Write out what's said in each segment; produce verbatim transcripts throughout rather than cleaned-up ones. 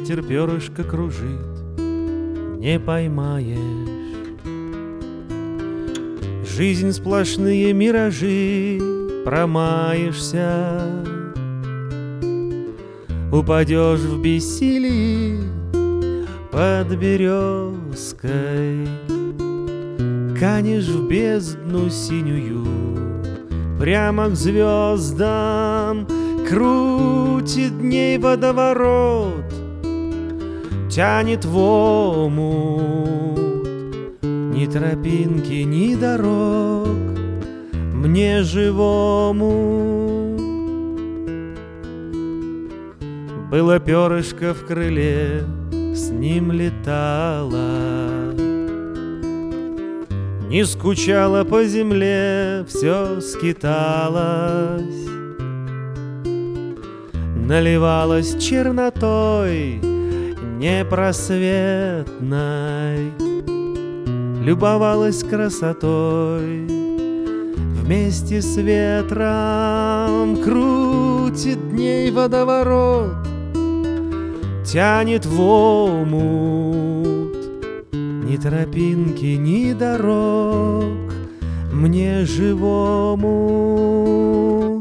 ветер перышко кружит, не поймаешь. Жизнь сплошные миражи, промаешься, упадешь в бессилии под березкой, канешь в бездну синюю, прямо к звездам. Крутит дней водоворот, тянет в омут. Ни тропинки, ни дорог мне живому. Было перышко в крыле, с ним летала, не скучала по земле, все скиталась. Наливалась чернотой непросветной, любовалась красотой. Вместе с ветром крутит дней водоворот, тянет в омут. Ни тропинки, ни дорог мне живому.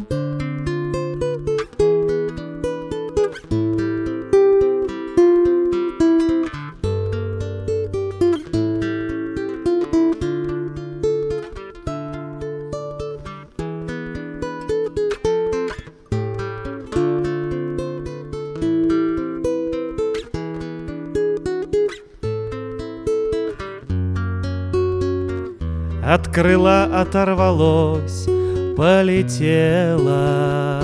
От крыла оторвалось, полетело,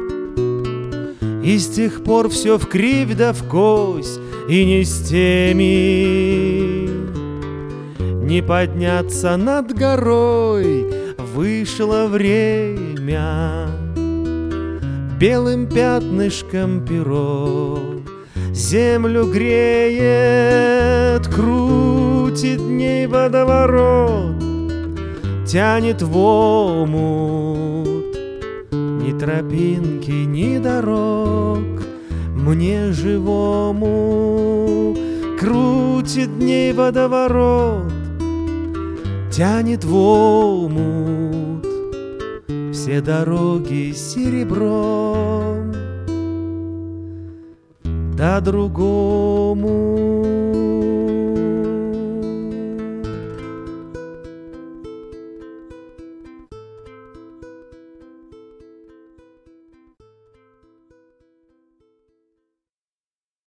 и с тех пор все вкривь да вкось, и не с теми. Не подняться над горой вышло время, белым пятнышком перо землю греет, крутит дней водоворот, тянет в омут. Ни тропинки, ни дорог мне живому. Крутит дней водоворот, тянет в омут. Все дороги серебром, да другому.